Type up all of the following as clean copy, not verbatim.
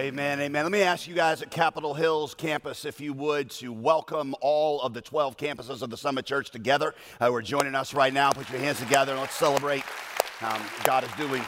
Amen, amen. Let me ask you guys at Capitol Hills campus, if you would, to welcome all of the 12 campuses of the Summit Church together who are joining us right now. Put your hands together and let's celebrate God is doing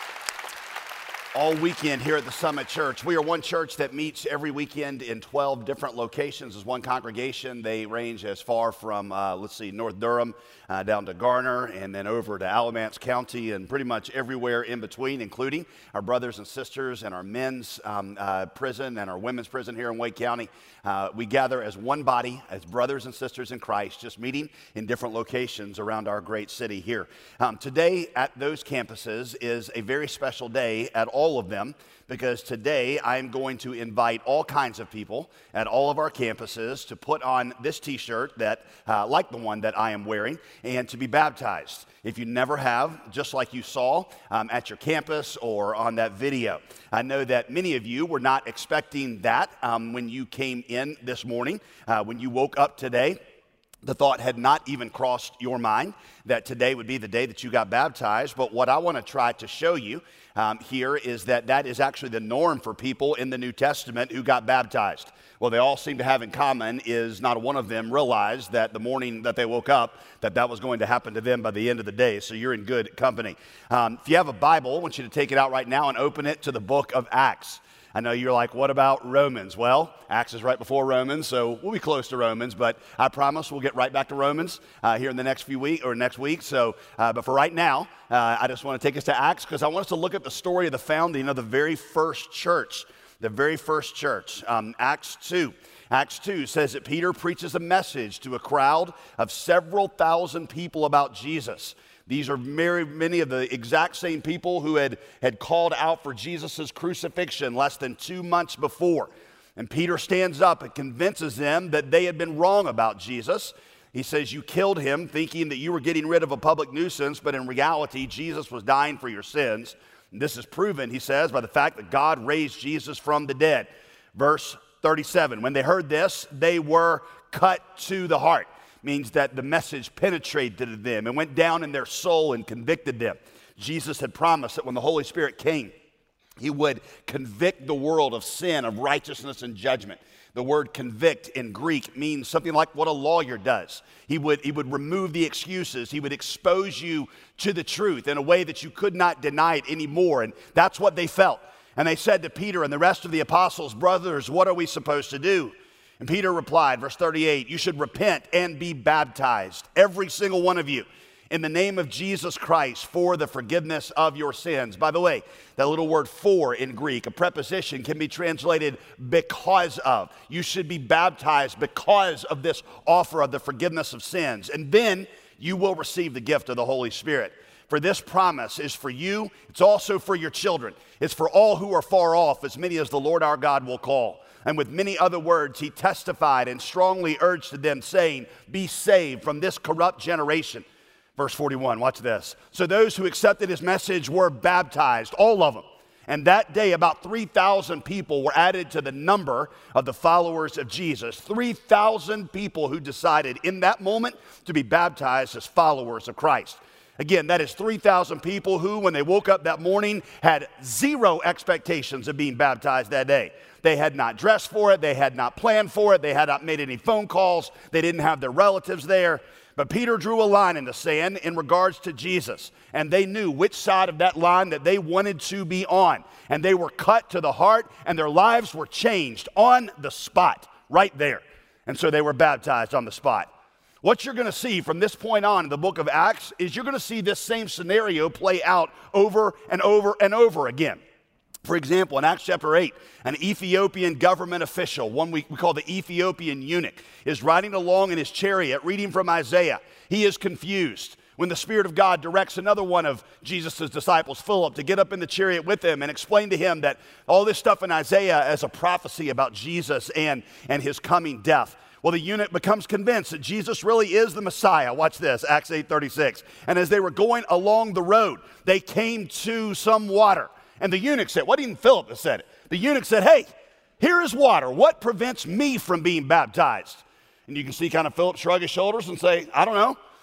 all weekend here at the Summit Church. We are one church that meets every weekend in 12 different locations as one congregation. They range as far from, North Durham down to Garner and then over to Alamance County and pretty much everywhere in between, including our brothers and sisters and our men's prison and our women's prison here in Wake County. We gather as one body, as brothers and sisters in Christ, just meeting in different locations around our great city here. Today at those campuses is a very special day at all of them, because today I'm going to invite all kinds of people at all of our campuses to put on this t-shirt that, like the one that I am wearing, and to be baptized. If you never have, just like you saw at your campus or on that video. I know that many of you were not expecting that when you came in this morning, when you woke up today. The thought had not even crossed your mind that today would be the day that you got baptized. But what I want to try to show you here is that that is actually the norm for people in the New Testament who got baptized. What they all seem to have in common is not one of them realized that the morning that they woke up, that was going to happen to them by the end of the day. So you're in good company. If you have a Bible, I want you to take it out right now and open it to the book of Acts. I know you're like, what about Romans? Well, Acts is right before Romans, so we'll be close to Romans, but I promise we'll get right back to Romans here in the next few weeks or next week. So, but for right now, I just want to take us to Acts because I want us to look at the story of the founding of the very first church. The very first church, Acts 2. Acts 2 says that Peter preaches a message to a crowd of several thousand people about Jesus. These are many of the exact same people who had called out for Jesus' crucifixion less than 2 months before. And Peter stands up and convinces them that they had been wrong about Jesus. He says, you killed him thinking that you were getting rid of a public nuisance, but in reality, Jesus was dying for your sins. And this is proven, he says, by the fact that God raised Jesus from the dead. Verse 37, when they heard this, they were cut to the heart. Means that the message penetrated them and went down in their soul and convicted them. Jesus had promised that when the Holy Spirit came, he would convict the world of sin, of righteousness, and judgment. The word convict in Greek means something like what a lawyer does. He would remove the excuses. He would expose you to the truth in a way that you could not deny it anymore. And that's what they felt. And they said to Peter and the rest of the apostles, brothers, what are we supposed to do? And Peter replied, verse 38, you should repent and be baptized, every single one of you, in the name of Jesus Christ for the forgiveness of your sins. By the way, that little word for in Greek, a preposition, can be translated because of. You should be baptized because of this offer of the forgiveness of sins. And then you will receive the gift of the Holy Spirit. For this promise is for you. It's also for your children. It's for all who are far off, as many as the Lord our God will call. And with many other words, he testified and strongly urged to them, saying, be saved from this corrupt generation. Verse 41, watch this. So those who accepted his message were baptized, all of them. And that day, about 3,000 people were added to the number of the followers of Jesus. 3,000 people who decided in that moment to be baptized as followers of Christ. Again, that is 3,000 people who, when they woke up that morning, had zero expectations of being baptized that day. They had not dressed for it. They had not planned for it. They had not made any phone calls. They didn't have their relatives there. But Peter drew a line in the sand in regards to Jesus, and they knew which side of that line that they wanted to be on. And they were cut to the heart, and their lives were changed on the spot, right there. And so they were baptized on the spot. What you're going to see from this point on in the book of Acts is you're going to see this same scenario play out over and over and over again. For example, in Acts chapter 8, an Ethiopian government official, one we call the Ethiopian eunuch, is riding along in his chariot reading from Isaiah. He is confused when the Spirit of God directs another one of Jesus' disciples, Philip, to get up in the chariot with him and explain to him that all this stuff in Isaiah is a prophecy about Jesus and his coming death. Well, the eunuch becomes convinced that Jesus really is the Messiah. Watch this, Acts 8:36. And as they were going along the road, they came to some water. And the eunuch said, what even Philip has said it. The eunuch said, hey, here is water. What prevents me from being baptized? And you can see kind of Philip shrug his shoulders and say, I don't know.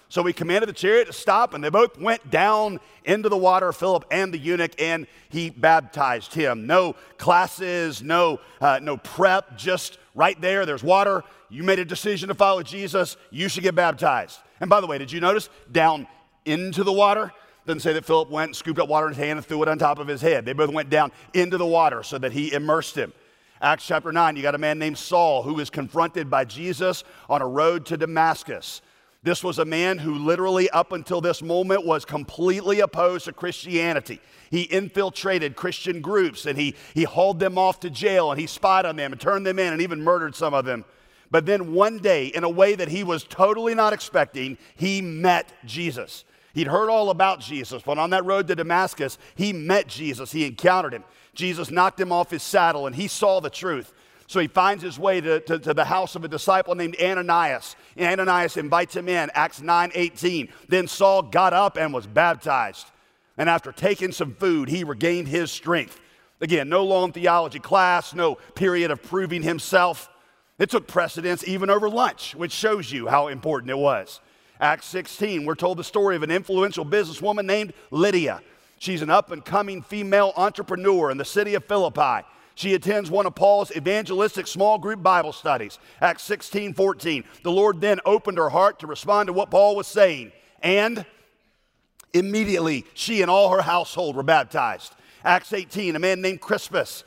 So he commanded the chariot to stop, and they both went down into the water, Philip and the eunuch, and he baptized him. No classes, no prep, just right there. There's water. You made a decision to follow Jesus. You should get baptized. And by the way, did you notice down into the water? Doesn't say that Philip went and scooped up water in his hand and threw it on top of his head. They both went down into the water so that he immersed him. Acts chapter 9, you got a man named Saul who was confronted by Jesus on a road to Damascus. This was a man who literally up until this moment was completely opposed to Christianity. He infiltrated Christian groups and he hauled them off to jail and he spied on them and turned them in and even murdered some of them. But then one day, in a way that he was totally not expecting, he met Jesus. He'd heard all about Jesus, but on that road to Damascus, he met Jesus. He encountered him. Jesus knocked him off his saddle and he saw the truth. So he finds his way to the house of a disciple named Ananias. Ananias invites him in, Acts 9:18. Then Saul got up and was baptized. And after taking some food, he regained his strength. Again, no long theology class, no period of proving himself. It took precedence even over lunch, which shows you how important it was. Acts 16, we're told the story of an influential businesswoman named Lydia. She's an up-and-coming female entrepreneur in the city of Philippi. She attends one of Paul's evangelistic small group Bible studies. Acts 16:14. The Lord then opened her heart to respond to what Paul was saying. And immediately she and all her household were baptized. Acts 18, a man named Crispus.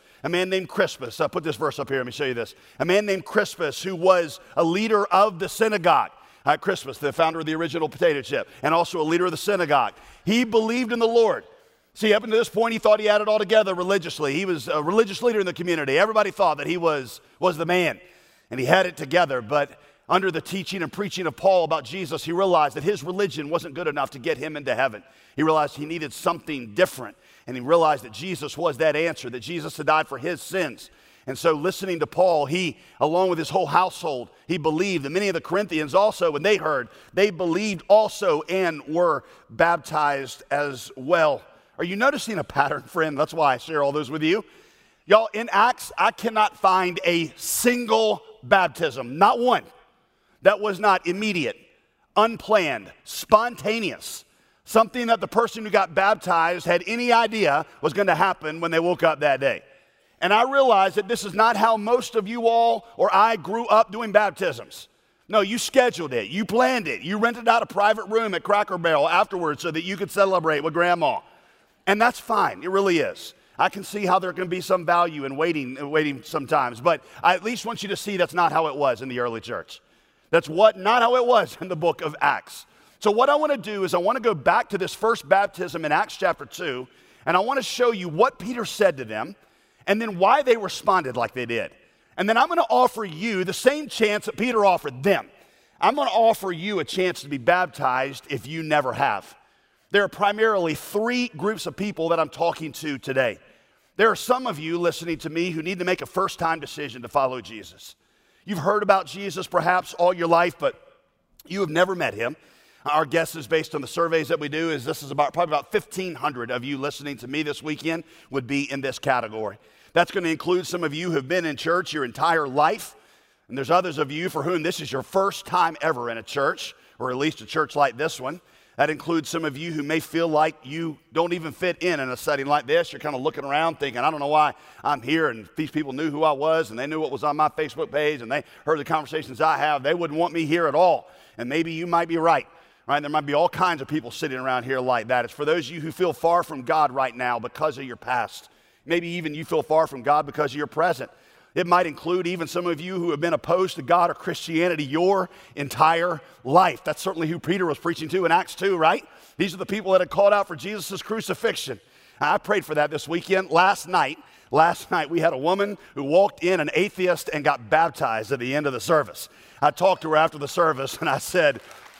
Put this verse up here. Let me show you this. A man named Crispus who was a leader of the synagogue. Crispus, the founder of the original potato chip, and also a leader of the synagogue. He believed in the Lord. See, up until this point, he thought he had it all together religiously. He was a religious leader in the community. Everybody thought that he was the man, and he had it together. But under the teaching and preaching of Paul about Jesus, he realized that his religion wasn't good enough to get him into heaven. He realized he needed something different, and he realized that Jesus was that answer, that Jesus had died for his sins. And so listening to Paul, he, along with his whole household, he believed. And many of the Corinthians also, when they heard, they believed also and were baptized as well. Are you noticing a pattern, friend? That's why I share all those with you. Y'all, in Acts, I cannot find a single baptism, not one, that was not immediate, unplanned, spontaneous. Something that the person who got baptized had any idea was going to happen when they woke up that day. And I realize that this is not how most of you all or I grew up doing baptisms. No, you scheduled it. You planned it. You rented out a private room at Cracker Barrel afterwards so that you could celebrate with Grandma. And that's fine. It really is. I can see how there can be some value in waiting sometimes. But I at least want you to see that's not how it was in the early church. That's not how it was in the book of Acts. So what I want to do is I want to go back to this first baptism in Acts chapter 2, and I want to show you what Peter said to them, and then why they responded like they did. And then I'm going to offer you the same chance that Peter offered them. I'm going to offer you a chance to be baptized if you never have. There are primarily three groups of people that I'm talking to today. There are some of you listening to me who need to make a first-time decision to follow Jesus. You've heard about Jesus perhaps all your life, but you have never met him. Our guess is based on the surveys that we do is this is probably about 1,500 of you listening to me this weekend would be in this category. That's going to include some of you who have been in church your entire life, and there's others of you for whom this is your first time ever in a church, or at least a church like this one. That includes some of you who may feel like you don't even fit in a setting like this. You're kind of looking around thinking, I don't know why I'm here, and if these people knew who I was, and they knew what was on my Facebook page, and they heard the conversations I have, they wouldn't want me here at all. And maybe you might be right. Right? There might be all kinds of people sitting around here like that. It's for those of you who feel far from God right now because of your past. Maybe even you feel far from God because of your present. It might include even some of you who have been opposed to God or Christianity your entire life. That's certainly who Peter was preaching to in Acts 2, right? These are the people that had called out for Jesus' crucifixion. I prayed for that this weekend. Last night, we had a woman who walked in, an atheist, and got baptized at the end of the service. I talked to her after the service, and I said,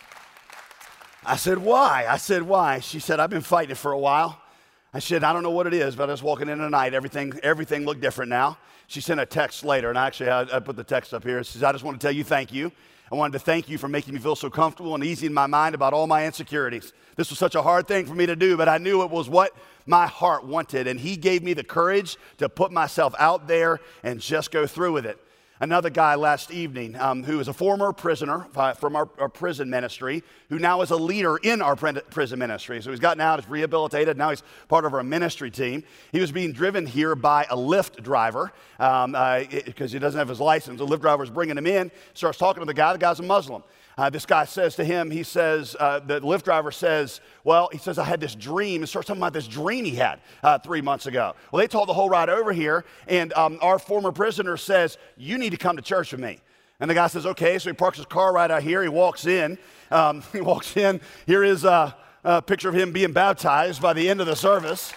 why? Why? She said, I've been fighting it for a while. I said, I don't know what it is, but I was walking in tonight. Everything looked different now. She sent a text later, and I put the text up here. She says, I just want to tell you thank you. I wanted to thank you for making me feel so comfortable and easy in my mind about all my insecurities. This was such a hard thing for me to do, but I knew it was what my heart wanted, and he gave me the courage to put myself out there and just go through with it. another guy last evening who is a former prisoner from our prison ministry, who now is a leader in our prison ministry. So he's gotten out, he's rehabilitated, now he's part of our ministry team. He was being driven here by a Lyft driver because he doesn't have his license. The Lyft driver was bringing him in, starts talking to the guy's a Muslim. This guy says to him, the Lyft driver says, I had this dream, and starts talking about this dream he had 3 months ago. Well, they told the whole ride over here, and our former prisoner says, you need to come to church with me. And the guy says, okay, so he parks his car right out here, he walks in, here is a picture of him being baptized by the end of the service.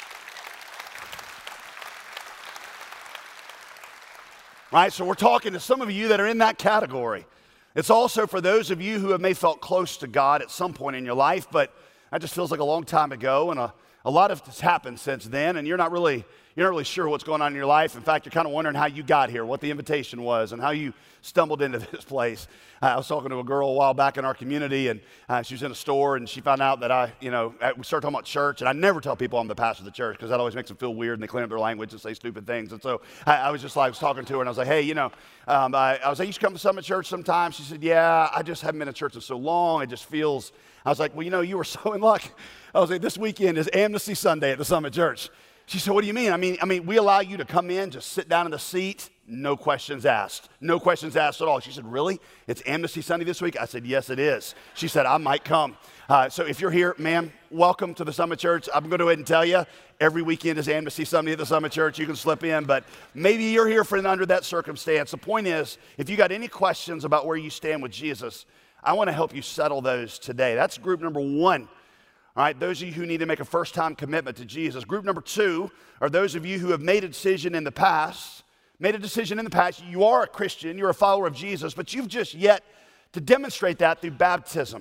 Right, so we're talking to some of you that are in that category. It's also for those of you who have may felt close to God at some point in your life, but that just feels like a long time ago, and a lot of has happened since then, and you're not really sure what's going on in your life. In fact, you're kind of wondering how you got here, what the invitation was, and how you stumbled into this place. I was talking to a girl a while back in our community, and she was in a store, and she found out that we started talking about church, and I never tell people I'm the pastor of the church because that always makes them feel weird, and they clean up their language and say stupid things. And so I was talking to her, and I was like, hey, I was like, you should come to Summit Church sometime. She said, yeah, I just haven't been in church in so long. It just feels, I was like, well, you were so in luck. I was like, this weekend is Amnesty Sunday at the Summit Church. She said, what do you mean? I mean, we allow you to come in, just sit down in the seat, no questions asked. No questions asked at all. She said, really? It's Amnesty Sunday this week? I said, yes, it is. She said, I might come. So if you're here, ma'am, welcome to the Summit Church. I'm going to go ahead and tell you, every weekend is Amnesty Sunday at the Summit Church. You can slip in, but maybe you're here under that circumstance. The point is, if you got any questions about where you stand with Jesus, I want to help you settle those today. That's group number one. All right, those of you who need to make a first-time commitment to Jesus. Group number two are those of you who have made a decision in the past. You are a Christian, you're a follower of Jesus, but you've just yet to demonstrate that through baptism.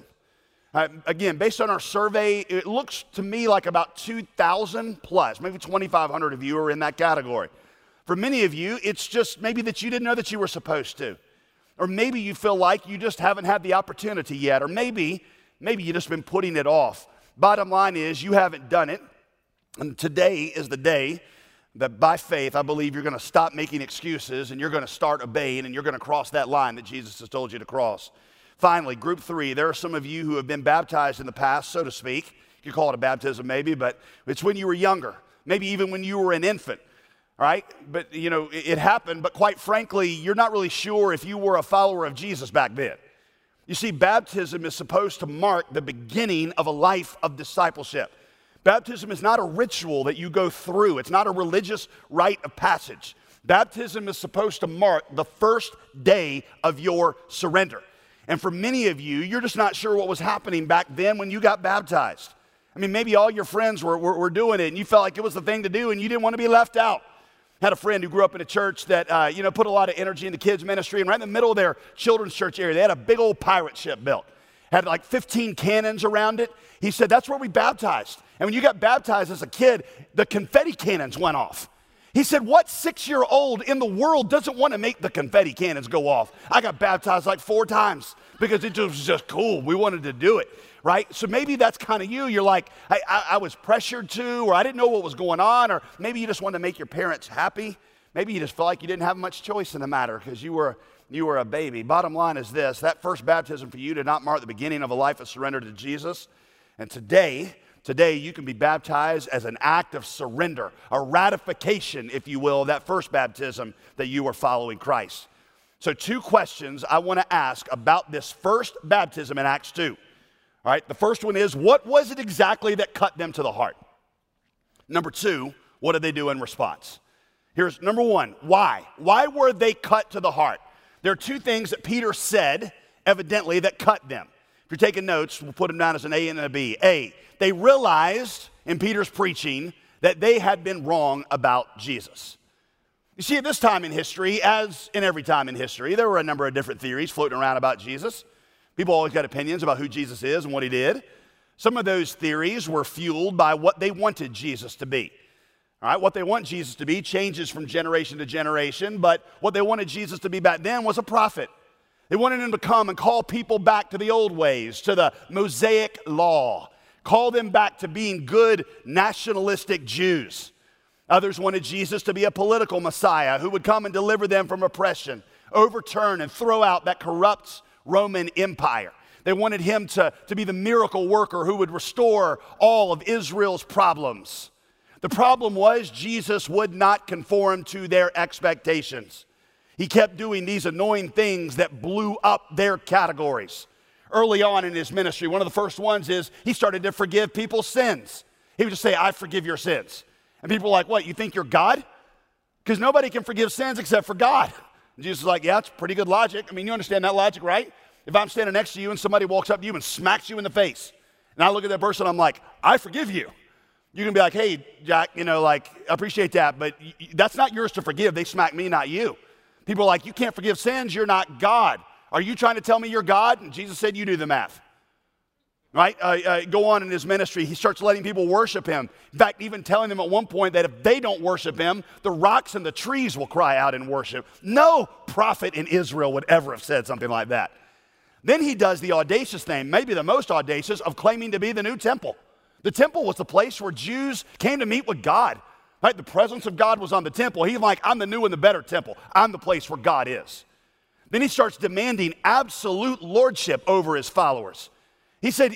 Again, based on our survey, it looks to me like about 2,000 plus, maybe 2,500 of you are in that category. For many of you, it's just maybe that you didn't know that you were supposed to. Or maybe you feel like you just haven't had the opportunity yet. Or maybe you've just been putting it off. Bottom line is you haven't done it, and today is the day that by faith I believe you're going to stop making excuses and you're going to start obeying and you're going to cross that line that Jesus has told you to cross. Finally, group three, there are some of you who have been baptized in the past, so to speak. You could call it a baptism maybe, but it's when you were younger, maybe even when you were an infant, right? But it happened, but quite frankly, you're not really sure if you were a follower of Jesus back then. You see, baptism is supposed to mark the beginning of a life of discipleship. Baptism is not a ritual that you go through. It's not a religious rite of passage. Baptism is supposed to mark the first day of your surrender. And for many of you, you're just not sure what was happening back then when you got baptized. I mean, maybe all your friends were doing it, and you felt like it was the thing to do, and you didn't want to be left out. Had a friend who grew up in a church that, put a lot of energy into kids ministry, and right in the middle of their children's church area, they had a big old pirate ship built. Had like 15 cannons around it. He said, that's where we baptized. And when you got baptized as a kid, the confetti cannons went off. He said, what 6-year-old in the world doesn't want to make the confetti cannons go off? I got baptized like 4 times because it was just cool. We wanted to do it, right? So maybe that's kind of you. You're like, I was pressured to, or I didn't know what was going on, or maybe you just wanted to make your parents happy. Maybe you just felt like you didn't have much choice in the matter because you were a baby. Bottom line is this, that first baptism for you did not mark the beginning of a life of surrender to Jesus. And today you can be baptized as an act of surrender, a ratification, if you will, of that first baptism that you are following Christ. So 2 questions I want to ask about this first baptism in Acts 2. All right, the first one is, what was it exactly that cut them to the heart? Number 2, what did they do in response? Here's number 1, why? Why were they cut to the heart? There are 2 things that Peter said, evidently, that cut them. If you're taking notes, we'll put them down as an A and a B. A, they realized in Peter's preaching that they had been wrong about Jesus. You see, at this time in history, as in every time in history, there were a number of different theories floating around about Jesus. People always got opinions about who Jesus is and what he did. Some of those theories were fueled by what they wanted Jesus to be. All right, what they want Jesus to be changes from generation to generation, but what they wanted Jesus to be back then was a prophet. They wanted him to come and call people back to the old ways, to the Mosaic law, call them back to being good nationalistic Jews. Others wanted Jesus to be a political Messiah who would come and deliver them from oppression, overturn and throw out that corrupt Roman Empire. They wanted him to be the miracle worker who would restore all of Israel's problems. The problem was Jesus would not conform to their expectations. He kept doing these annoying things that blew up their categories. Early on in his ministry, one of the first ones is he started to forgive people's sins. He would just say, I forgive your sins. And people were like, what, you think you're God? Because nobody can forgive sins except for God. And Jesus is like, yeah, it's pretty good logic. I mean, you understand that logic, right? If I'm standing next to you and somebody walks up to you and smacks you in the face, and I look at that person, I'm like, I forgive you. You can be like, hey, Jack, I appreciate that, but that's not yours to forgive. They smacked me, not you. People are like, you can't forgive sins, you're not God. Are you trying to tell me you're God? And Jesus said, you do the math. Right? Go on in his ministry. He starts letting people worship him. In fact, even telling them at one point that if they don't worship him, the rocks and the trees will cry out in worship. No prophet in Israel would ever have said something like that. Then he does the audacious thing, maybe the most audacious, of claiming to be the new temple. The temple was the place where Jews came to meet with God. Right? The presence of God was on the temple. He's like, I'm the new and the better temple. I'm the place where God is. Then he starts demanding absolute lordship over his followers. He said,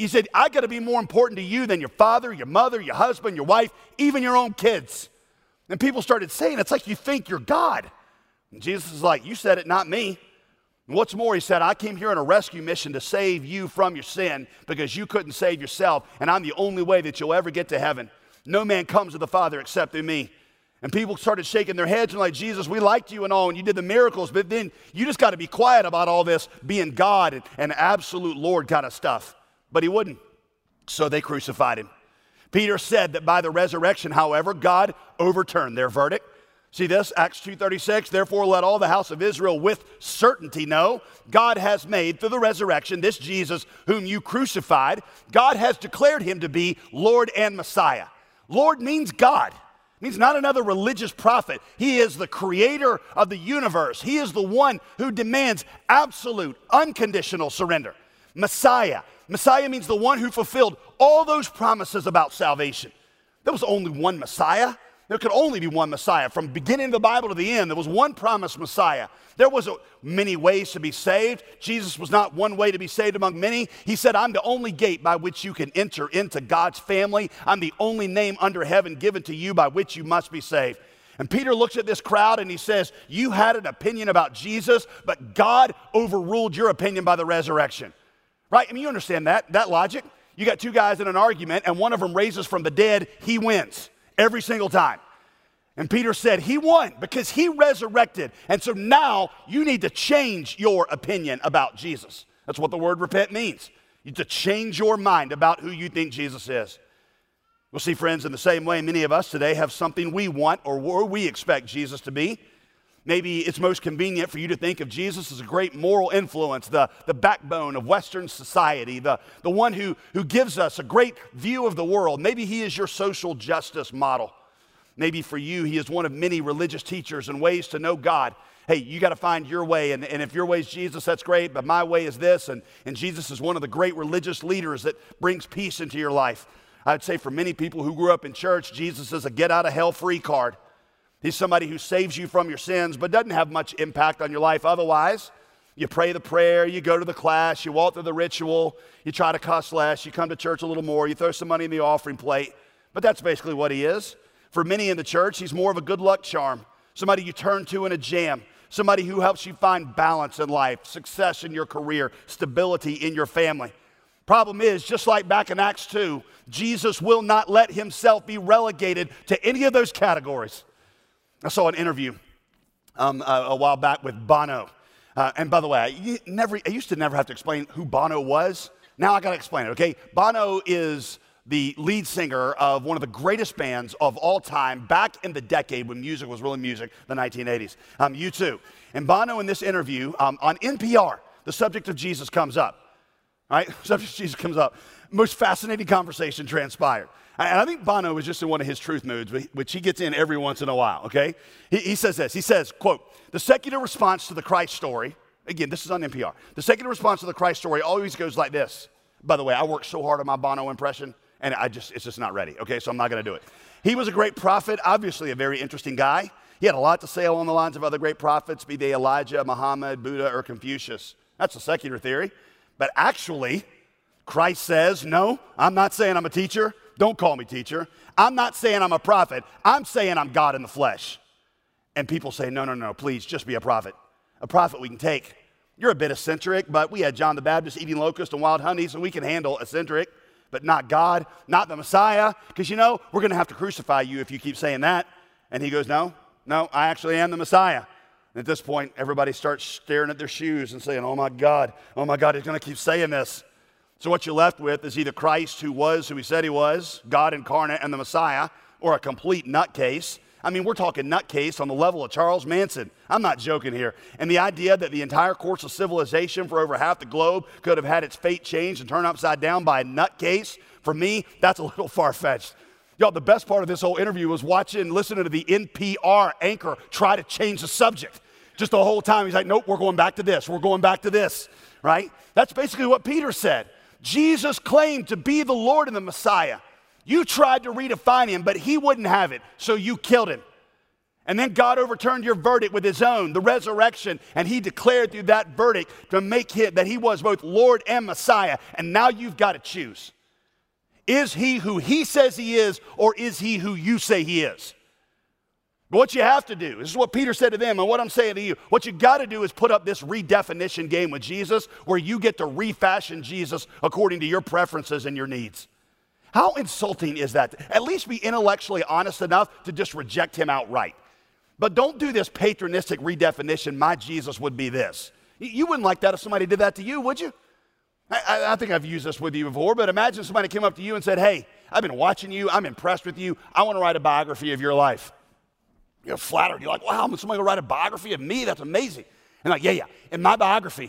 I got to be more important to you than your father, your mother, your husband, your wife, even your own kids. And people started saying, it's like you think you're God. And Jesus is like, you said it, not me. And what's more, he said, I came here on a rescue mission to save you from your sin because you couldn't save yourself, and I'm the only way that you'll ever get to heaven. No man comes to the Father except through me. And people started shaking their heads and like, Jesus, we liked you and all, and you did the miracles, but then you just got to be quiet about all this being God and absolute Lord kind of stuff. But he wouldn't. So they crucified him. Peter said that by the resurrection, however, God overturned their verdict. See this, Acts 2:36, therefore let all the house of Israel with certainty know, God has made through the resurrection this Jesus whom you crucified, God has declared him to be Lord and Messiah. Lord means God. It means not another religious prophet. He is the creator of the universe. He is the one who demands absolute, unconditional surrender. Messiah. Messiah means the one who fulfilled all those promises about salvation. There was only one Messiah. There could only be one Messiah. From the beginning of the Bible to the end, there was one promised Messiah. There was many ways to be saved. Jesus was not one way to be saved among many. He said, I'm the only gate by which you can enter into God's family. I'm the only name under heaven given to you by which you must be saved. And Peter looks at this crowd and he says, you had an opinion about Jesus, but God overruled your opinion by the resurrection. Right? I mean, you understand that logic. You got two guys in an argument and one of them raises from the dead, he wins. Every single time. And Peter said, he won because he resurrected. And so now you need to change your opinion about Jesus. That's what the word repent means. You need to change your mind about who you think Jesus is. We'll see, friends, in the same way, many of us today have something we want or we expect Jesus to be. Maybe it's most convenient for you to think of Jesus as a great moral influence, the backbone of Western society, the one who gives us a great view of the world. Maybe he is your social justice model. Maybe for you, he is one of many religious teachers and ways to know God. Hey, you got to find your way, and if your way is Jesus, that's great, but my way is this, and Jesus is one of the great religious leaders that brings peace into your life. I'd say for many people who grew up in church, Jesus is a get-out-of-hell-free card. He's somebody who saves you from your sins, but doesn't have much impact on your life otherwise. You pray the prayer, you go to the class, you walk through the ritual, you try to cuss less, you come to church a little more, you throw some money in the offering plate. But that's basically what he is. For many in the church, he's more of a good luck charm, somebody you turn to in a jam, somebody who helps you find balance in life, success in your career, stability in your family. Problem is, just like back in Acts 2, Jesus will not let himself be relegated to any of those categories. I saw an interview a while back with Bono. And by the way, I used to never have to explain who Bono was. Now I got to explain it, okay? Bono is the lead singer of one of the greatest bands of all time back in the decade when music was really music, the 1980s, U2. And Bono in this interview on NPR, the subject of Jesus comes up, right? Subject of Jesus comes up. Most fascinating conversation transpired. And I think Bono was just in one of his truth moods, which he gets in every once in a while, okay? He says this. He says, quote, the secular response to the Christ story, again, this is on NPR. The secular response to the Christ story always goes like this. By the way, I worked so hard on my Bono impression, and it's just not ready, okay? So I'm not going to do it. He was a great prophet, obviously a very interesting guy. He had a lot to say along the lines of other great prophets, be they Elijah, Muhammad, Buddha, or Confucius. That's a secular theory. But actually, Christ says, no, I'm not saying I'm a teacher. Don't call me teacher. I'm not saying I'm a prophet. I'm saying I'm God in the flesh. And people say, no, please, just be a prophet. A prophet we can take. You're a bit eccentric, but we had John the Baptist eating locusts and wild honey, so we can handle eccentric, but not God, not the Messiah, because we're going to have to crucify you if you keep saying that. And he goes, no, I actually am the Messiah. And at this point, everybody starts staring at their shoes and saying, oh my God, he's going to keep saying this. So what you're left with is either Christ, who was who he said he was, God incarnate and the Messiah, or a complete nutcase. I mean, we're talking nutcase on the level of Charles Manson. I'm not joking here. And the idea that the entire course of civilization for over half the globe could have had its fate changed and turned upside down by a nutcase, for me, that's a little far-fetched. Y'all, the best part of this whole interview was listening to the NPR anchor try to change the subject. Just the whole time, he's like, nope, we're going back to this. We're going back to this, right? That's basically what Peter said. Jesus claimed to be the Lord and the Messiah. You tried to redefine him, but he wouldn't have it, so you killed him. And then God overturned your verdict with his own, the resurrection, and he declared through that verdict to make it that he was both Lord and Messiah, and now you've got to choose. Is he who he says he is, or is he who you say he is? But what you have to do, this is what Peter said to them, and what I'm saying to you, what you got to do is put up this redefinition game with Jesus, where you get to refashion Jesus according to your preferences and your needs. How insulting is that? At least be intellectually honest enough to just reject him outright. But don't do this patronistic redefinition, my Jesus would be this. You wouldn't like that if somebody did that to you, would you? I think I've used this with you before, but imagine somebody came up to you and said, hey, I've been watching you, I'm impressed with you, I want to write a biography of your life. You're flattered. You're like, wow, somebody will write a biography of me? That's amazing. And like, yeah. In my biography,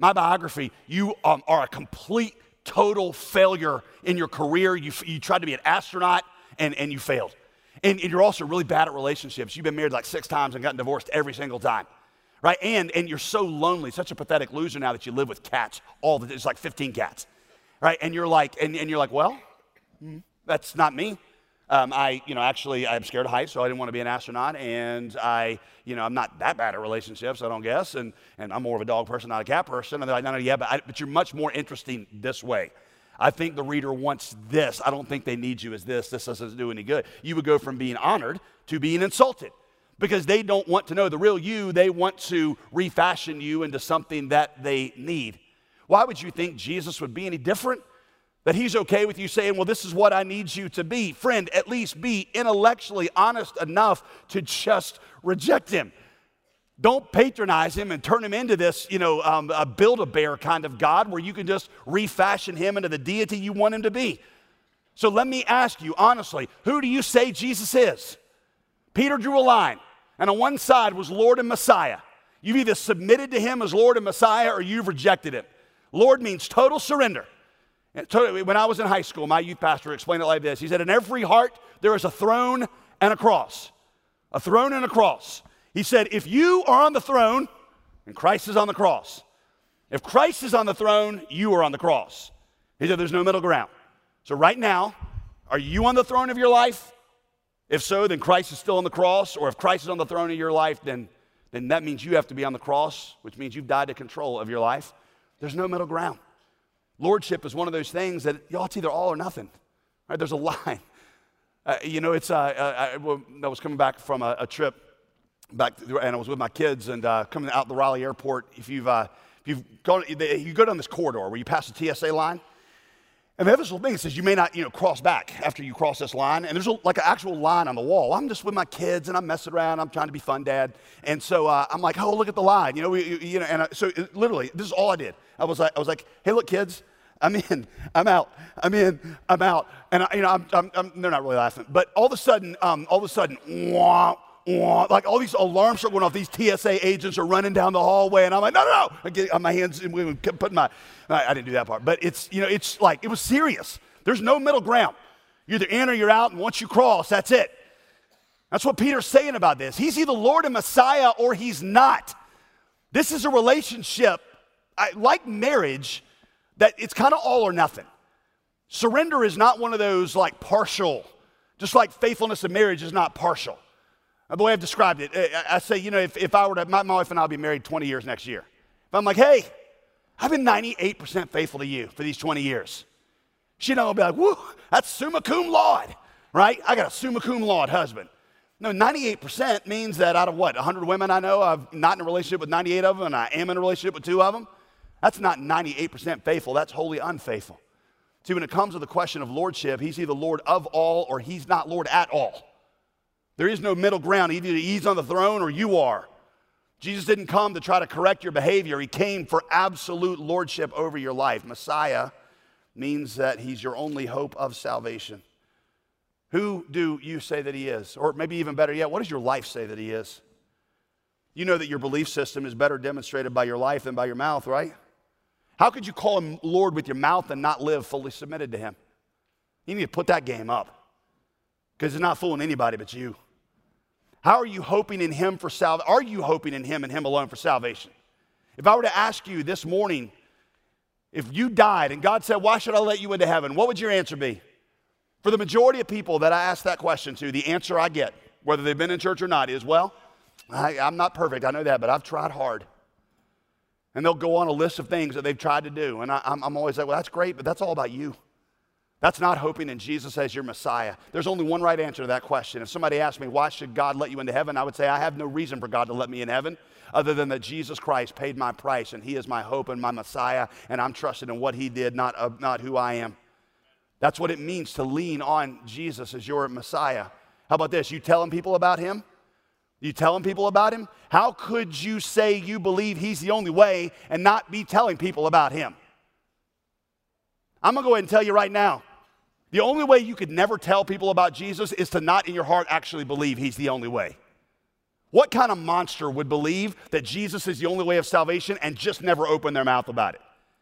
you are a complete, total failure in your career. You tried to be an astronaut and you failed. And you're also really bad at relationships. You've been married like 6 times and gotten divorced every single time, right? And you're so lonely, such a pathetic loser now that you live with cats it's like 15 cats, right? And you're like, well, that's not me. I'm scared of heights, so I didn't want to be an astronaut, and I'm not that bad at relationships, I don't guess, and I'm more of a dog person, not a cat person. And they're like, no, yeah, but you're much more interesting this way. I think the reader wants this. I don't think they need you as this. This doesn't do any good. You would go from being honored to being insulted because they don't want to know the real you. They want to refashion you into something that they need. Why would you think Jesus would be any different? That he's okay with you saying, well, this is what I need you to be. Friend, at least be intellectually honest enough to just reject him. Don't patronize him and turn him into this, a Build-A-Bear kind of God where you can just refashion him into the deity you want him to be. So let me ask you, honestly, who do you say Jesus is? Peter drew a line, and on one side was Lord and Messiah. You've either submitted to him as Lord and Messiah or you've rejected him. Lord means total surrender. When I was in high school, my youth pastor explained it like this. He said, in every heart, there is a throne and a cross. A throne and a cross. He said, if you are on the throne, and Christ is on the cross. If Christ is on the throne, you are on the cross. He said, there's no middle ground. So right now, are you on the throne of your life? If so, then Christ is still on the cross. Or if Christ is on the throne of your life, then that means you have to be on the cross, which means you've died to control of your life. There's no middle ground. Lordship is one of those things that, it's either all or nothing. Right? There's a line. I was coming back from a trip and I was with my kids and coming out the Raleigh airport. If you go down this corridor where you pass the TSA line, and they have this little thing that says you may not, cross back after you cross this line. And there's like an actual line on the wall. I'm just with my kids and I'm messing around. I'm trying to be fun dad. And so I'm like, oh, look at the line. Literally, this is all I did. I was like, hey, look, kids, I'm in, I'm out, I'm in, I'm out. And they're not really laughing. But all of a sudden, wah, wah, like all these alarms are going off. These TSA agents are running down the hallway, and I'm like, no. I get on my hands and put I didn't do that part, but it's like it was serious. There's no middle ground. You're either in or you're out, and once you cross, that's it. That's what Peter's saying about this. He's either Lord and Messiah or he's not. This is a relationship like marriage that it's kind of all or nothing. Surrender is not one of those like partial, just like faithfulness in marriage is not partial. The way I've described it, I say, if I were to, my wife and I will be married 20 years next year. If I'm like, hey, I've been 98% faithful to you for these 20 years. She's not gonna be like, woo, that's summa cum laude, right? I got a summa cum laude husband. No, 98% means that out of 100 women I know, I'm not in a relationship with 98 of them, and I am in a relationship with 2 of them. That's not 98% faithful, that's wholly unfaithful. See, when it comes to the question of lordship, he's either Lord of all or he's not Lord at all. There is no middle ground. Either he's on the throne or you are. Jesus didn't come to try to correct your behavior. He came for absolute lordship over your life. Messiah means that he's your only hope of salvation. Who do you say that he is? Or maybe even better yet, what does your life say that he is? You know that your belief system is better demonstrated by your life than by your mouth, right? How could you call him Lord with your mouth and not live fully submitted to him? You need to put that game up because it's not fooling anybody but you. How are you hoping in him for salvation? Are you hoping in him and him alone for salvation? If I were to ask you this morning, if you died and God said, why should I let you into heaven? What would your answer be? For the majority of people that I ask that question to, the answer I get, whether they've been in church or not, is, well, I'm not perfect, I know that, but I've tried hard. And they'll go on a list of things that they've tried to do. And I'm always like, well, that's great, but that's all about you. That's not hoping in Jesus as your Messiah. There's only one right answer to that question. If somebody asked me, why should God let you into heaven? I would say, I have no reason for God to let me in heaven other than that Jesus Christ paid my price and he is my hope and my Messiah, and I'm trusted in what he did, not who I am. That's what it means to lean on Jesus as your Messiah. How about this? You telling people about him? You telling people about him? How could you say you believe he's the only way and not be telling people about him? I'm going to go ahead and tell you right now, the only way you could never tell people about Jesus is to not in your heart actually believe he's the only way. What kind of monster would believe that Jesus is the only way of salvation and just never open their mouth about it?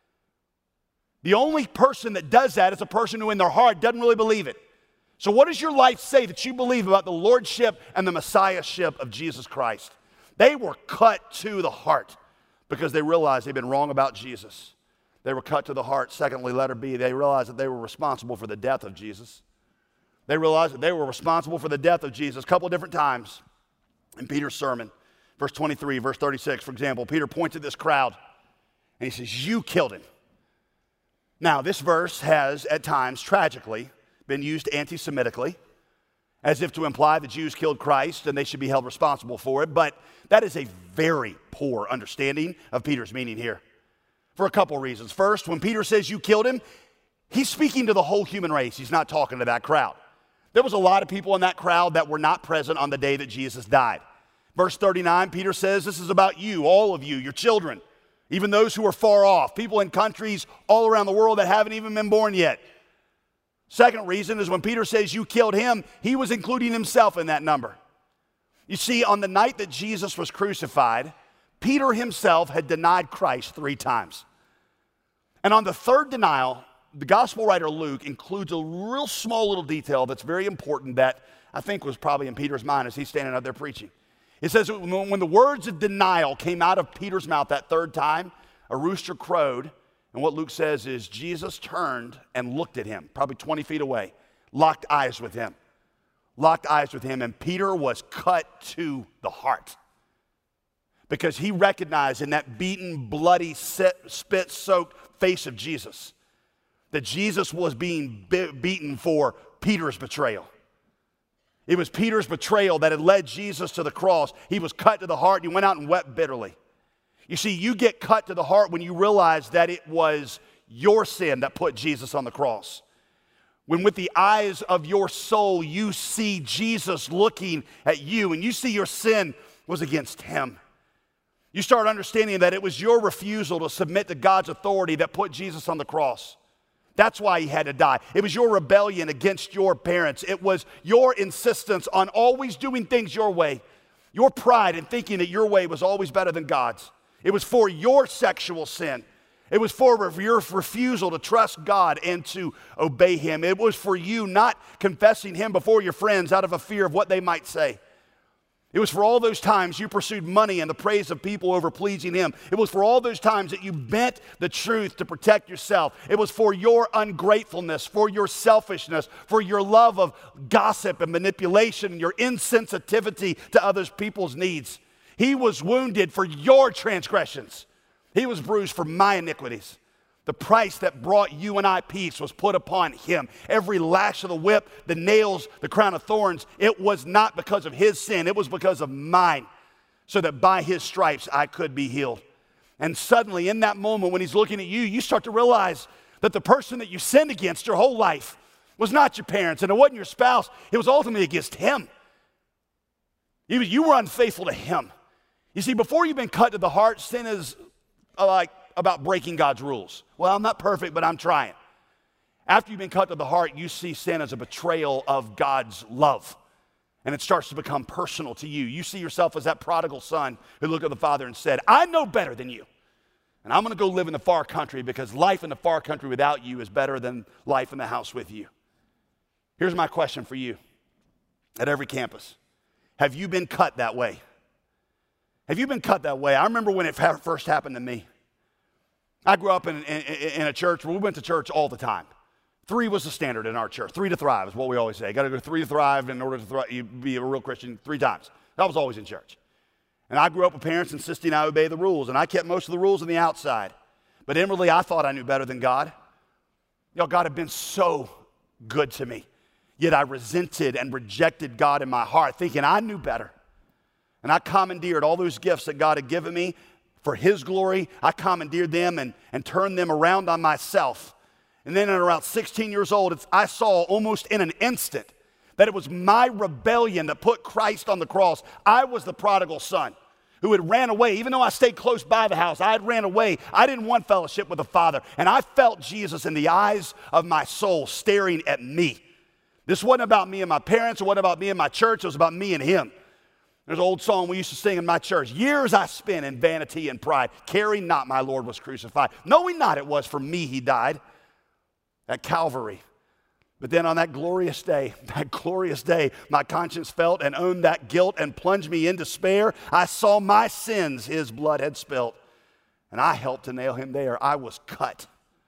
The only person that does that is a person who in their heart doesn't really believe it. So what does your life say that you believe about the lordship and the messiahship of Jesus Christ? They were cut to the heart because they realized they'd been wrong about Jesus. They were cut to the heart. Secondly, letter B, they realized that they were responsible for the death of Jesus. They realized that they were responsible for the death of Jesus a couple of different times in Peter's sermon. Verse 23, verse 36, for example, Peter points at this crowd and he says, you killed him. Now, this verse has at times, tragically, been used anti-Semitically, as if to imply the Jews killed Christ and they should be held responsible for it, but that is a very poor understanding of Peter's meaning here for a couple reasons. First, when Peter says you killed him, he's speaking to the whole human race. He's not talking to that crowd. There was a lot of people in that crowd that were not present on the day that Jesus died. Verse 39, Peter says, this is about you, all of you, your children, even those who are far off, people in countries all around the world that haven't even been born yet. Second reason is when Peter says you killed him, he was including himself in that number. You see, on the night that Jesus was crucified, Peter himself had denied Christ 3 times. And on the third denial, the gospel writer Luke includes a real small little detail that's very important that I think was probably in Peter's mind as he's standing out there preaching. It says when the words of denial came out of Peter's mouth that third time, a rooster crowed. And what Luke says is Jesus turned and looked at him, probably 20 feet away, locked eyes with him. And Peter was cut to the heart because he recognized in that beaten, bloody, spit-soaked face of Jesus that Jesus was being beaten for Peter's betrayal. It was Peter's betrayal that had led Jesus to the cross. He was cut to the heart and he went out and wept bitterly. You see, you get cut to the heart when you realize that it was your sin that put Jesus on the cross. When with the eyes of your soul you see Jesus looking at you and you see your sin was against him. You start understanding that it was your refusal to submit to God's authority that put Jesus on the cross. That's why he had to die. It was your rebellion against your parents. It was your insistence on always doing things your way. Your pride in thinking that your way was always better than God's. It was for your sexual sin. It was for your refusal to trust God and to obey him. It was for you not confessing him before your friends out of a fear of what they might say. It was for all those times you pursued money and the praise of people over pleasing him. It was for all those times that you bent the truth to protect yourself. It was for your ungratefulness, for your selfishness, for your love of gossip and manipulation, and your insensitivity to other people's needs. He was wounded for your transgressions. He was bruised for my iniquities. The price that brought you and I peace was put upon him. Every lash of the whip, the nails, the crown of thorns, it was not because of his sin. It was because of mine, so that by his stripes I could be healed. And suddenly in that moment when he's looking at you, you start to realize that the person that you sinned against your whole life was not your parents, and it wasn't your spouse. It was ultimately against him. You were unfaithful to him. You see, before you've been cut to the heart, sin is like about breaking God's rules. Well, I'm not perfect, but I'm trying. After you've been cut to the heart, you see sin as a betrayal of God's love. And it starts to become personal to you. You see yourself as that prodigal son who looked at the father and said, I know better than you. And I'm going to go live in the far country because life in the far country without you is better than life in the house with you. Here's my question for you at every campus. Have you been cut that way? Have you been cut that way? I remember when it first happened to me. I grew up in a church where we went to church all the time. 3 was the standard in our church. 3 to thrive is what we always say. You got to go 3 to thrive in order to be a real Christian 3 times. That was always in church. And I grew up with parents insisting I obey the rules, and I kept most of the rules on the outside. But inwardly, I thought I knew better than God. God had been so good to me. Yet I resented and rejected God in my heart, thinking I knew better. And I commandeered all those gifts that God had given me for his glory. I commandeered them and turned them around on myself. And then at around 16 years old, I saw almost in an instant that it was my rebellion that put Christ on the cross. I was the prodigal son who had ran away. Even though I stayed close by the house, I had ran away. I didn't want fellowship with the Father. And I felt Jesus in the eyes of my soul staring at me. This wasn't about me and my parents. It wasn't about me and my church. It was about me and him. There's an old song we used to sing in my church. Years I spent in vanity and pride, caring not my Lord was crucified. Knowing not it was for me he died at Calvary. But then on that glorious day, my conscience felt and owned that guilt and plunged me in despair. I saw my sins his blood had spilt, and I helped to nail him there. I was cut.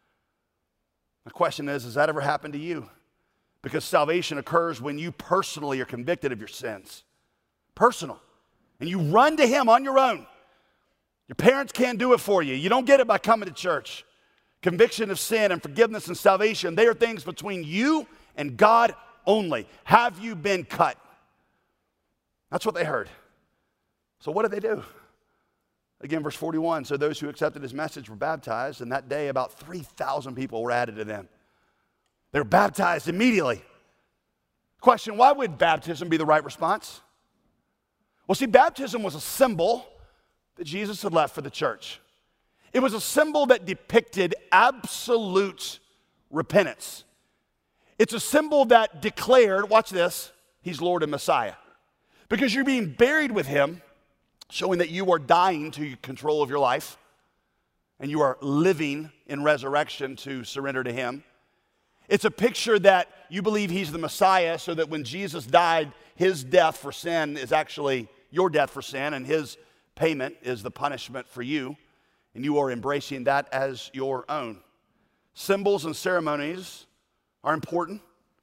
The question is, has that ever happened to you? Because salvation occurs when you personally are convicted of your sins. Personal. And you run to him on your own. Your parents can't do it for you. You don't get it by coming to church. Conviction of sin and forgiveness and salvation, they are things between you and God only. Have you been cut? That's what they heard. So what did they do? Again, verse 41, so those who accepted his message were baptized, and that day about 3,000 people were added to them. They were baptized immediately. Question, why would baptism be the right response? Well, see, baptism was a symbol that Jesus had left for the church. It was a symbol that depicted absolute repentance. It's a symbol that declared, watch this, he's Lord and Messiah. Because you're being buried with him, showing that you are dying to control of your life, and you are living in resurrection to surrender to him. It's a picture that you believe he's the Messiah, so that when Jesus died, his death for sin is actually your death for sin, and his payment is the punishment for you, and you are embracing that as your own. Symbols and ceremonies are important.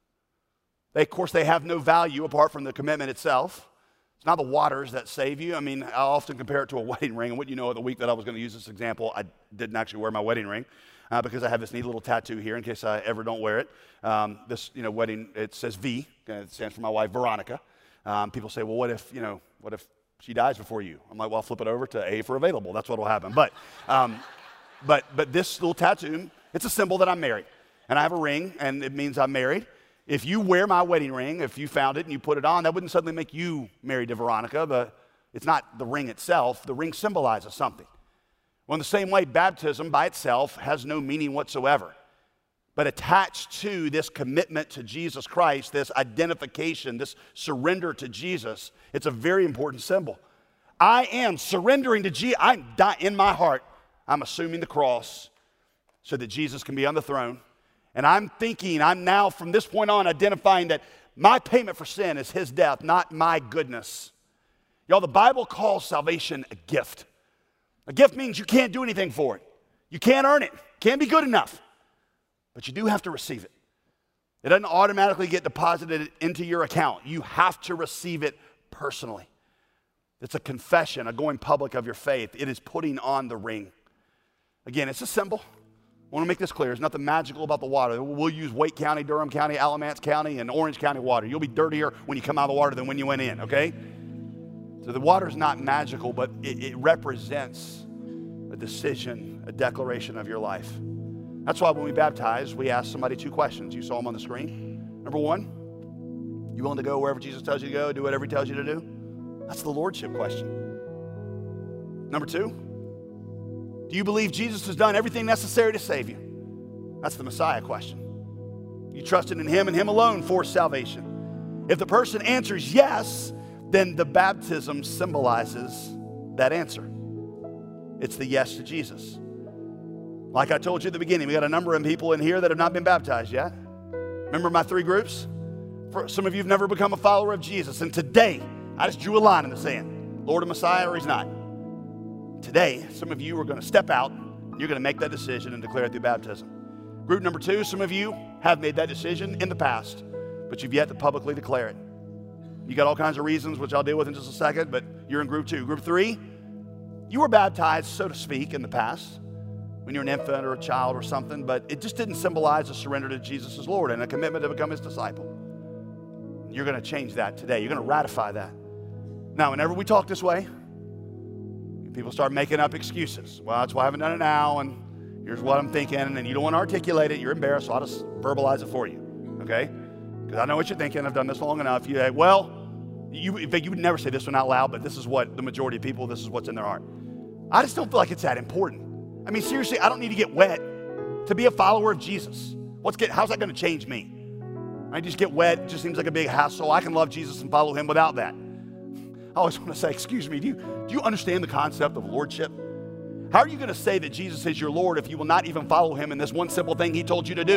Of course, they have no value apart from the commitment itself. It's not the waters that save you. I mean, I often compare it to a wedding ring. And what you know, the week that I was going to use this example, I didn't actually wear my wedding ring because I have this neat little tattoo here in case I ever don't wear it. This, wedding, it says V. It stands for my wife, Veronica. People say, well, what if she dies before you? I'm like, well, I'll flip it over to A for available. That's what will happen. But this little tattoo, it's a symbol that I'm married. And I have a ring, and it means I'm married. If you wear my wedding ring, if you found it and you put it on, that wouldn't suddenly make you married to Veronica. It's not the ring itself. The ring symbolizes something. Well, in the same way, baptism by itself has no meaning whatsoever. But attached to this commitment to Jesus Christ, this identification, this surrender to Jesus, it's a very important symbol. I am surrendering to Jesus. I'm in my heart. I'm assuming the cross so that Jesus can be on the throne. And I'm now from this point on identifying that my payment for sin is his death, not my goodness. Y'all, the Bible calls salvation a gift. A gift means you can't do anything for it. You can't earn it. Can't be good enough. But you do have to receive it. It doesn't automatically get deposited into your account. You have to receive it personally. It's a confession, a going public of your faith. It is putting on the ring. Again, it's a symbol. I want to make this clear. There's nothing magical about the water. We'll use Wake County, Durham County, Alamance County, and Orange County water. You'll be dirtier when you come out of the water than when you went in, okay? So the water's not magical, but it represents a decision, a declaration of your life. That's why when we baptize, we ask somebody 2 questions. You saw them on the screen. Number 1, you willing to go wherever Jesus tells you to go, do whatever he tells you to do? That's the lordship question. Number 2, do you believe Jesus has done everything necessary to save you? That's the Messiah question. You trusted in him and him alone for salvation. If the person answers yes, then the baptism symbolizes that answer. It's the yes to Jesus. Like I told you at the beginning, we got a number of people in here that have not been baptized yet. Remember my 3 groups? For some of you have never become a follower of Jesus, and today, I just drew a line in the sand. Lord and Messiah, or he's not. Today, some of you are going to step out, and you're going to make that decision and declare it through baptism. Group number 2, some of you have made that decision in the past, but you've yet to publicly declare it. You got all kinds of reasons, which I'll deal with in just a second, but you're in group 2. Group 3, you were baptized, so to speak, in the past, when you're an infant or a child or something, but it just didn't symbolize a surrender to Jesus as Lord and a commitment to become his disciple. You're going to change that today. You're going to ratify that. Now, whenever we talk this way, people start making up excuses. Well, that's why I haven't done it now, and here's what I'm thinking, and you don't want to articulate it. You're embarrassed, so I'll just verbalize it for you, okay? Because I know what you're thinking. I've done this long enough. You say, well, you would never say this one out loud, but this is what the majority of people, this is what's in their heart. I just don't feel like it's that important. I mean, seriously, I don't need to get wet to be a follower of Jesus. How's that going to change me? I just get wet. It just seems like a big hassle. I can love Jesus and follow him without that. I always want to say, excuse me, do you understand the concept of lordship? How are you going to say that Jesus is your Lord if you will not even follow him in this one simple thing he told you to do?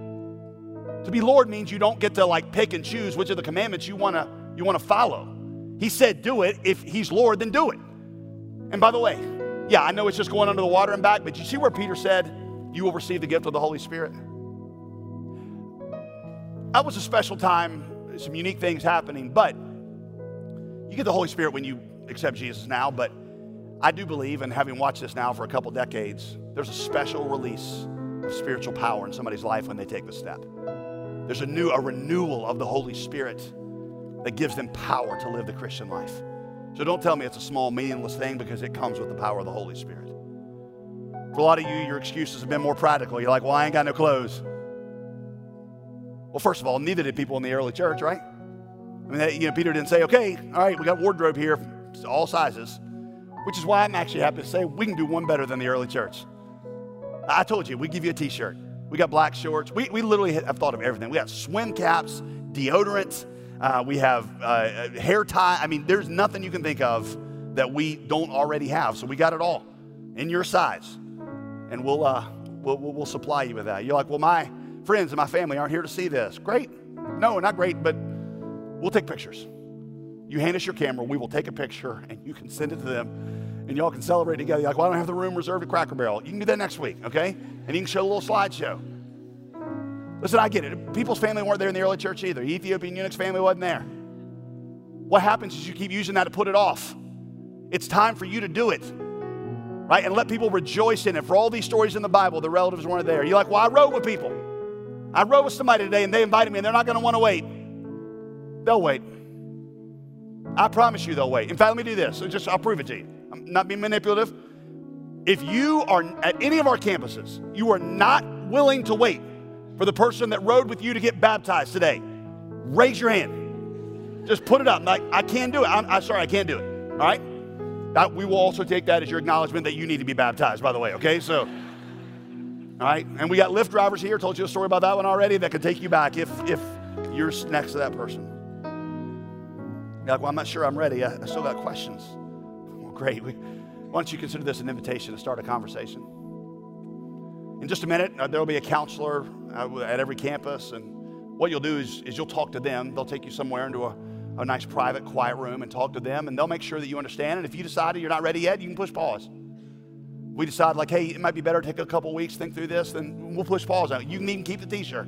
To be Lord means you don't get to like pick and choose which of the commandments you want to follow. He said do it. If he's Lord, then do it. And by the way, yeah, I know it's just going under the water and back, but you see where Peter said, you will receive the gift of the Holy Spirit? That was a special time, some unique things happening, but you get the Holy Spirit when you accept Jesus now, but I do believe, and having watched this now for a couple decades, there's a special release of spiritual power in somebody's life when they take the step. There's a renewal of the Holy Spirit that gives them power to live the Christian life. So don't tell me it's a small, meaningless thing, because it comes with the power of the Holy Spirit. For a lot of you, your excuses have been more practical. You're like, well, I ain't got no clothes. Well, first of all, neither did people in the early church, right? I mean, Peter didn't say, okay, all right, we got wardrobe here, all sizes, which is why I'm actually happy to say we can do one better than the early church. I told you, we give you a t-shirt. We got black shorts. We literally have thought of everything. We got swim caps, deodorant. We have hair tie. I mean, there's nothing you can think of that we don't already have. So we got it all in your size, and we'll supply you with that. You're like, well, my friends and my family aren't here to see this. Great. No, not great, but we'll take pictures. You hand us your camera, we will take a picture, and you can send it to them, and y'all can celebrate together. You're like, well, I don't have the room reserved at Cracker Barrel. You can do that next week, okay? And you can show a little slideshow. Listen, I get it. People's family weren't there in the early church either. The Ethiopian eunuch's family wasn't there. What happens is you keep using that to put it off. It's time for you to do it, right? And let people rejoice in it. For all these stories in the Bible, the relatives weren't there. You're like, well, I rode with people. I rode with somebody today, and they invited me, and they're not going to want to wait. They'll wait. I promise you they'll wait. In fact, let me do this. I'll prove it to you. I'm not being manipulative. If you are at any of our campuses, you are not willing to wait for the person that rode with you to get baptized today, raise your hand. Just put it up. Like, I can't do it. I'm sorry, I can't do it. All right? We will also take that as your acknowledgement that you need to be baptized, by the way, okay? So, all right? And we got Lyft drivers here. Told you a story about that one already that could take you back if you're next to that person. You're like, well, I'm not sure I'm ready. I still got questions. Well, great. Why don't you consider this an invitation to start a conversation? In just a minute, there will be a counselor at every campus, and what you'll do is you'll talk to them. They'll take you somewhere into a nice private, quiet room and talk to them, and they'll make sure that you understand. And if you decide you're not ready yet, you can push pause. We decide like, hey, it might be better to take a couple weeks, think through this, then we'll push pause out. You can even keep the t-shirt.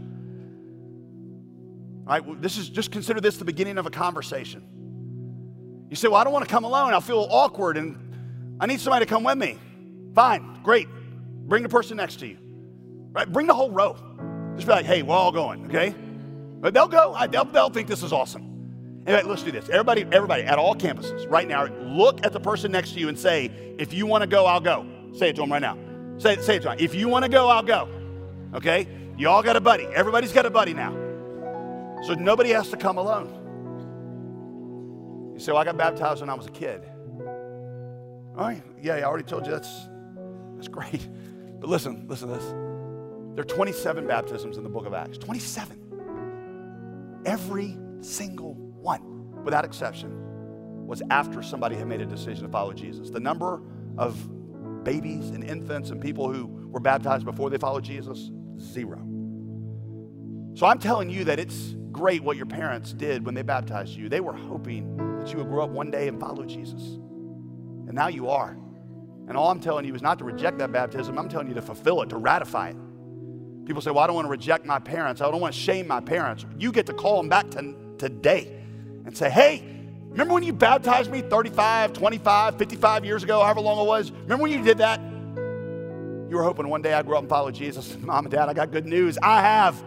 All right, just consider this the beginning of a conversation. You say, well, I don't want to come alone. I feel awkward and I need somebody to come with me. Fine, great. Bring the person next to you. Right? Bring the whole row. Just be like, hey, we're all going, okay? But they'll go. They'll think this is awesome. Anyway, let's do this. Everybody at all campuses right now, look at the person next to you and say, if you want to go, I'll go. Say it to them right now. Say it to them. If you want to go, I'll go. Okay? You all got a buddy. Everybody's got a buddy now. So nobody has to come alone. You say, well, I got baptized when I was a kid. All right. Yeah, I already told you that's great. But listen to this. There are 27 baptisms in the book of Acts. 27. Every single one, without exception, was after somebody had made a decision to follow Jesus. The number of babies and infants and people who were baptized before they followed Jesus, 0. So I'm telling you that it's great what your parents did when they baptized you. They were hoping that you would grow up one day and follow Jesus. And now you are. And all I'm telling you is not to reject that baptism. I'm telling you to fulfill it, to ratify it. People say, well, I don't want to reject my parents. I don't want to shame my parents. You get to call them back today and say, hey, remember when you baptized me 35, 25, 55 years ago, however long it was? Remember when you did that? You were hoping one day I'd grow up and follow Jesus. Mom and Dad, I got good news. I have.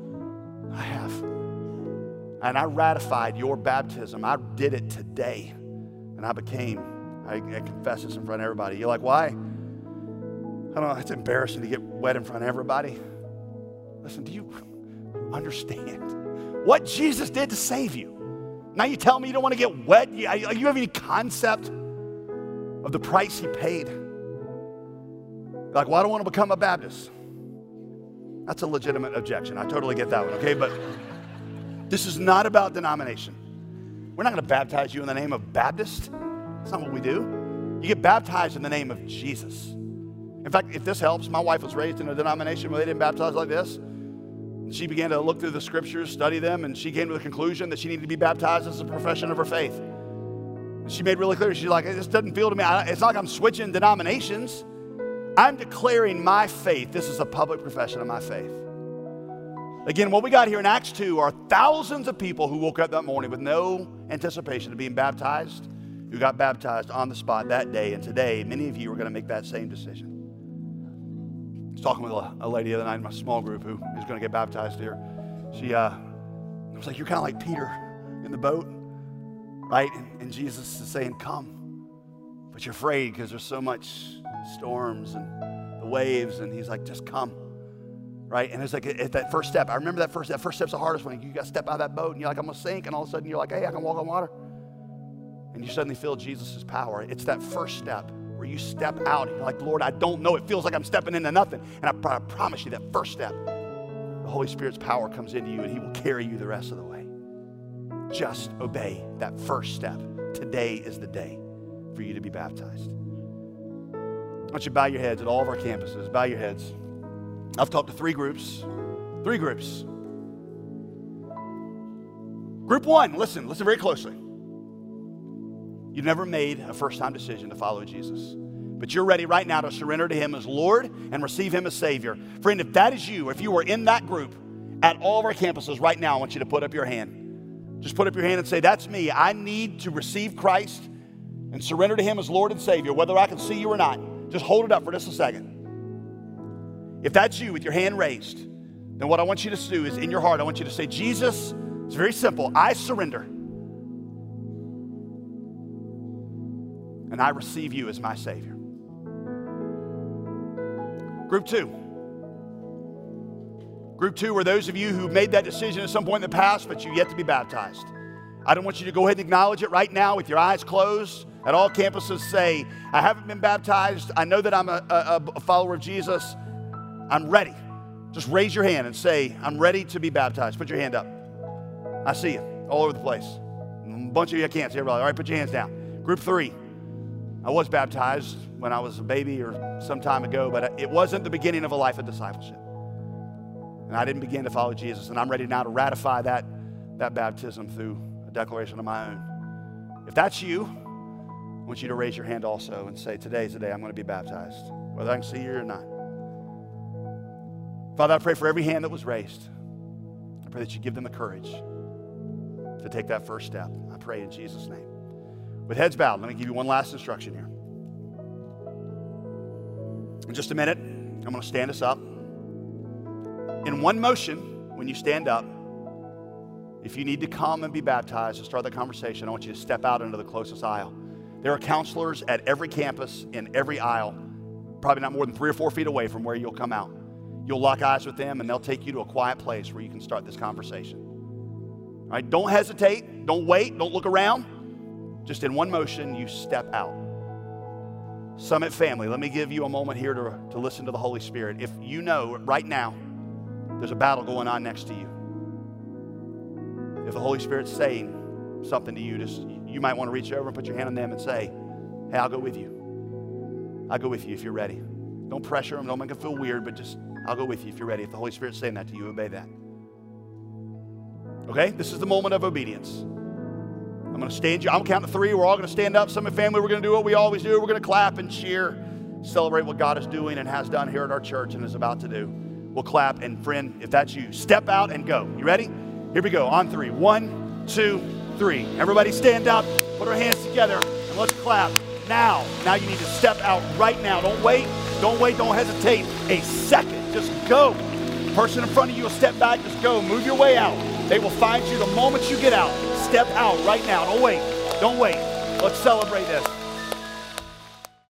And I ratified your baptism. I did it today. And I confess this in front of everybody. You're like, why? I don't know, it's embarrassing to get wet in front of everybody. Listen, do you understand what Jesus did to save you? Now you tell me you don't want to get wet? You have any concept of the price he paid? You're like, well, I don't want to become a Baptist. That's a legitimate objection. I totally get that one, okay? But this is not about denomination. We're not going to baptize you in the name of Baptist. That's not what we do. You get baptized in the name of Jesus. In fact, if this helps, my wife was raised in a denomination where they didn't baptize like this. She began to look through the scriptures, study them, and she came to the conclusion that she needed to be baptized as a profession of her faith. And she made really clear, she's like, this doesn't feel to me, it's not like I'm switching denominations. I'm declaring my faith. This is a public profession of my faith. Again, what we got here in Acts 2 are thousands of people who woke up that morning with no anticipation of being baptized, who got baptized on the spot that day. And today, many of you are going to make that same decision. I was talking with a lady the other night in my small group who is going to get baptized here. She was like, you're kind of like Peter in the boat, right? And Jesus is saying, come. But you're afraid because there's so much storms and the waves. And he's like, just come. Right? And it's like at that first step. I remember that first step's the hardest one. You got to step out of that boat and you're like, I'm going to sink. And all of a sudden you're like, hey, I can walk on water. And you suddenly feel Jesus' power. It's that first step where you step out and you're like, Lord, I don't know. It feels like I'm stepping into nothing. And I promise you that first step, the Holy Spirit's power comes into you and he will carry you the rest of the way. Just obey that first step. Today is the day for you to be baptized. I want you to bow your heads at all of our campuses. Bow your heads. I've talked to 3 groups. 3 groups. Group 1, listen very closely. You've never made a first-time decision to follow Jesus, but you're ready right now to surrender to him as Lord and receive him as Savior. Friend, if that is you, if you are in that group at all of our campuses right now, I want you to put up your hand. Just put up your hand and say, that's me. I need to receive Christ and surrender to him as Lord and Savior, whether I can see you or not. Just hold it up for just a second. If that's you with your hand raised, then what I want you to do is in your heart, I want you to say, Jesus, it's very simple. I surrender. And I receive you as my Savior. Group 2. Group 2 are those of you who made that decision at some point in the past, but you've yet to be baptized. I don't want you to go ahead and acknowledge it right now with your eyes closed. At all campuses, say, I haven't been baptized. I know that I'm a follower of Jesus. I'm ready. Just raise your hand and say, I'm ready to be baptized. Put your hand up. I see you all over the place. A bunch of you I can't see everybody. All right, put your hands down. Group 3. I was baptized when I was a baby or some time ago, but it wasn't the beginning of a life of discipleship. And I didn't begin to follow Jesus. And I'm ready now to ratify that baptism through a declaration of my own. If that's you, I want you to raise your hand also and say, today's the day I'm going to be baptized, whether I can see you or not. Father, I pray for every hand that was raised. I pray that you give them the courage to take that first step. I pray in Jesus' name. With heads bowed, let me give you one last instruction here. In just a minute, I'm going to stand us up. In one motion, when you stand up, if you need to come and be baptized to start the conversation, I want you to step out into the closest aisle. There are counselors at every campus in every aisle, probably not more than 3 or 4 feet away from where you'll come out. You'll lock eyes with them, and they'll take you to a quiet place where you can start this conversation. All right, don't hesitate. Don't wait. Don't look around. Just in one motion, you step out. Summit family, let me give you a moment here to listen to the Holy Spirit. If you know right now there's a battle going on next to you, if the Holy Spirit's saying something to you, you might want to reach over and put your hand on them and say, hey, I'll go with you. I'll go with you if you're ready. Don't pressure them. Don't make them feel weird, but just, I'll go with you if you're ready. If the Holy Spirit's saying that to you, obey that. Okay? This is the moment of obedience. I'm going to stand you. I'm counting to 3. We're all going to stand up. Summit family, we're going to do what we always do. We're going to clap and cheer, celebrate what God is doing and has done here at our church and is about to do. We'll clap. And friend, if that's you, step out and go. You ready? Here we go. On 3. 1, 2, 3. Everybody stand up. Put our hands together and let's clap. Now you need to step out right now. Don't wait. Don't wait. Don't hesitate a second. Just go. Person in front of you will step back. Just go. Move your way out. They will find you the moment you get out. Step out right now. Don't wait. Don't wait. Let's celebrate this.